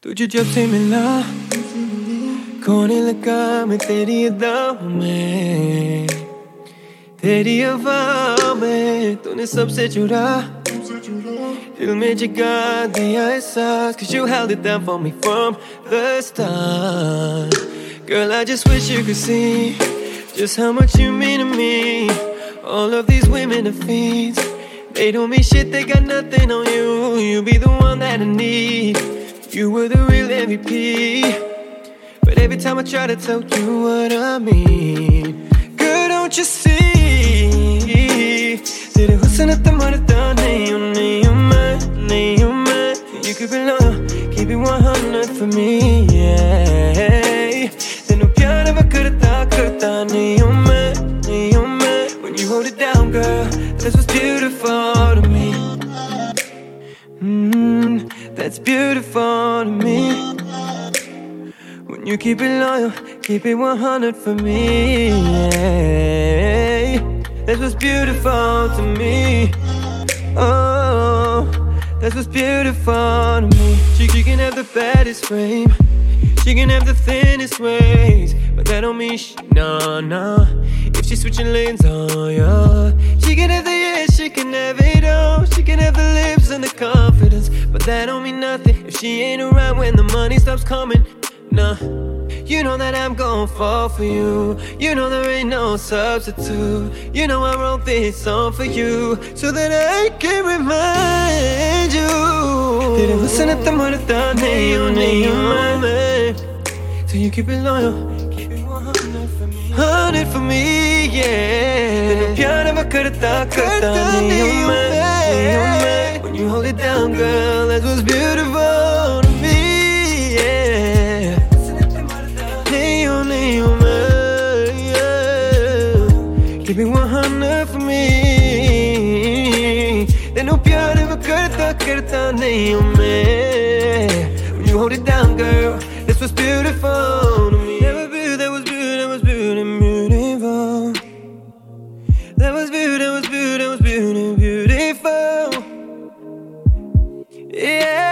तुझे जब से मिला खोने लगा मैं तेरी अदाओं में, तेरी हवा में तूने सबसे जुड़ा, दिल में जगा दिया एहसास, 'cause you held it down for me from the start. Girl, I just wish you could see just how much you mean to me. All of these women are fiends, they don't mean shit, they got nothing on you. You be the one that I need, you were the real MVP. But every time I try to tell you what I mean, girl, don't you see? तेरे हुस्न इतना मरता नहीं हूँ, नहीं हूँ मैं. You keep it loyal, keep it 100 for me, yeah. तेनू प्यार मैं करता नहीं हूँ मैं. When you hold it down, girl, that's what's beautiful to me. That's beautiful to me. When you keep it loyal, keep it 100 for me, yeah. That's what's beautiful to me. Oh, that's what's beautiful to me. She can have the baddest frame, she can have the thinnest waist, but that don't mean nah. If she's switching lanes, oh yeah. She can have the yes, she can have it all. She can have the lips and the confidence, but that don't mean nothing if she ain't around when the money stops coming. Nah, you know that I'm gon' fall for you. You know there ain't no substitute. You know I wrote this song for you so that I can remind you. तेरे हुस्न इतना मरता नहीं हूँ मैं. So you keep it loyal, keep it 100 for me, yeah. तेरे प्यार मैं करता नहीं हूँ मैं. When you hold it down, girl, that's what's beautiful to me, yeah. नहीं हूँ मैं, yeah. Keep it 100 for me. तेनू प्यार मैं करता नहीं हूँ मैं. When you hold it down, girl, that's what's beautiful to me. That was beautiful. That was beautiful. Yeah.